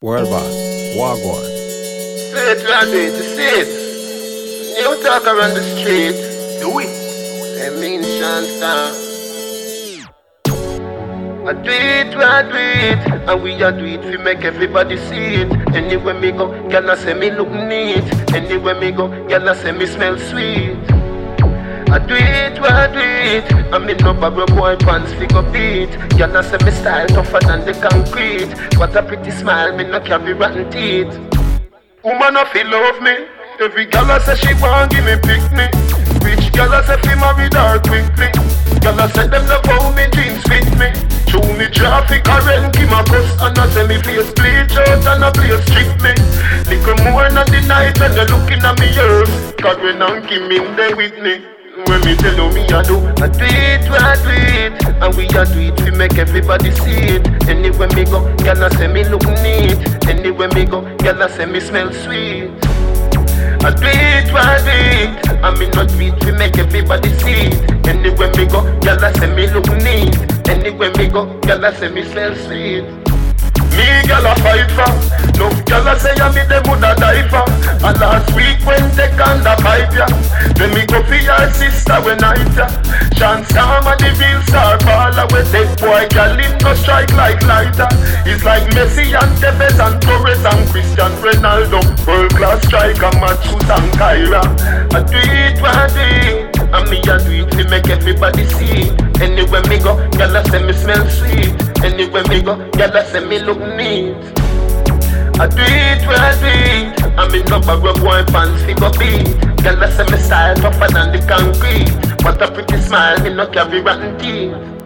World Boss, Wagwan. Sit round it, sit. You talk around the street. Do it. I mean, Shanstar. I do it, and we a do it, we make everybody see it. Anywhere me go, girl I say me look neat. Anywhere me go, girl I say me smell sweet. I do it, and me no bubble boy pants figure beat. Girl I say me style tougher than the concrete. What a pretty smile, me no carry rotten teeth. Woman a feel love me. Every girl I say she want give me pick me. Rich girl I say fi marry her quickly. Girl I say them love how me jeans fit me. Show me traffic a rent give my bus. And I say me face bleach out and a place strip me. Little more than the night when you looking at me ears. Cause when I'm Kim in there with me. When me tell you me I do it, and we a do it, we make everybody see it. Anywhere me go, girl I say me look neat. Anywhere me go, girl I say me smell sweet. I do it, and me not do it, we make everybody see it. Anywhere me go, girl I say me look neat. Anywhere me go, girl I say me smell sweet. Me girl a fight for, no girl a say me them woulda die for. And last week when they can da pipe ya, then me go for your sister when I ya. Shanstar and the real star baller with that boy girl him no strike like lighter. It's like Messi and Tevez and Torres and Cristiano Ronaldo. World class striker Matthews and Kyra. I do it, and me a do it, we make everybody see. Anywhere me go, girl a say me smell sweet. Anywhere me go, girl I say me look neat. I do it, and me no bag boy pants figure beat. Girl I say me style tougher than the concrete. What a pretty smile, me no carry rotten teeth.